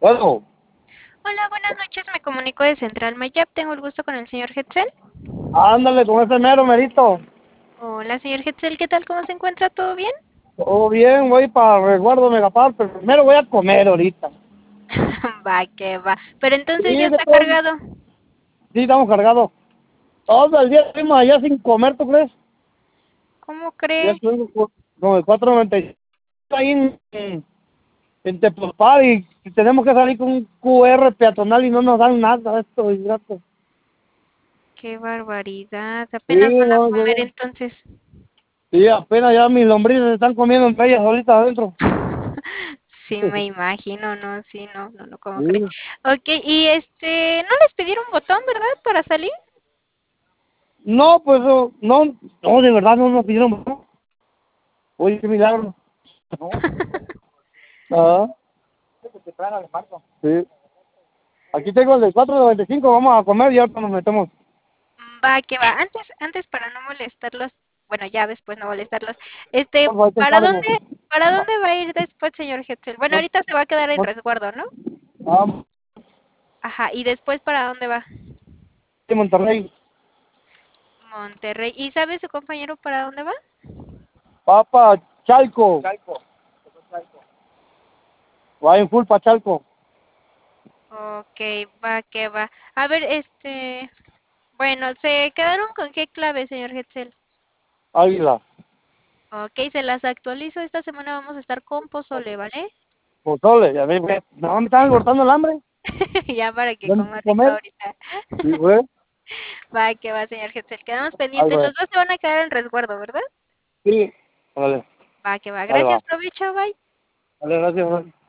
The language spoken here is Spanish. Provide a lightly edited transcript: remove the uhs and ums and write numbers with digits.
Bueno, Hola, buenas noches. Me comunico de Central Mayap. Tengo el gusto con el señor Hetzel. ándale con ese mero merito. Hola, señor Hetzel. ¿Qué tal? ¿Cómo se encuentra? ¿Todo bien? Todo bien, voy para resguardo Megapar, pero primero voy a comer ahorita. Va, que va. Pero Sí, entonces ya de está todo, cargado. sí, estamos cargados. Todo el día estuvimos allá sin comer, ¿tú crees? ¿Cómo Ya cree? estuvimos con el 495 ahí en Tepoztlán y tenemos que salir con un QR peatonal y no nos dan nada estos ingratos. Qué barbaridad. Sí, Apenas van a no, comer no, entonces. sí, apenas ya mis lombrices se están comiendo entre ellas ahorita adentro. Sí, me imagino, ¿no? Sí, no, no, no, ¿cómo cree? Sí. Ok, y no les pidieron botón, ¿verdad? Para salir. No, pues no, de verdad no nos pidieron. ¿No? Oye, qué milagro. No. Ah, sí. Aquí tengo el de 4.95, vamos a comer y ahorita nos metemos. Va, que va. Antes para no molestarlos, bueno, ya después no molestarlos. Por favor, te ¿Para encargo. dónde va a ir después, señor Hetzel? Bueno, No, ahorita se va a quedar en no, resguardo, ¿no? vamos Ajá, ¿y después para dónde va? de Monterrey. Monterrey. ¿Y sabe su compañero para dónde va? Papa Chalco. Va en full pa Chalco. Ok, va, que va. A ver, bueno, ¿se quedaron con qué clave, señor Hetzel? Águila. Ok, se las actualizo. Esta semana vamos a estar con pozole, ¿vale? Pozole. Ya ves, güey. No, me están cortando el hambre. Ya para que ¿Ya no coma quiero rico comer? ahorita. Sí, güey. Va, que va, señor Hetzel. Quedamos Ahí, pendientes. güey. Los dos se van a quedar en resguardo, ¿verdad? Sí. Vale. Va, que va. Vale, va. Gracias, provecho, bye. Vale, gracias, güey.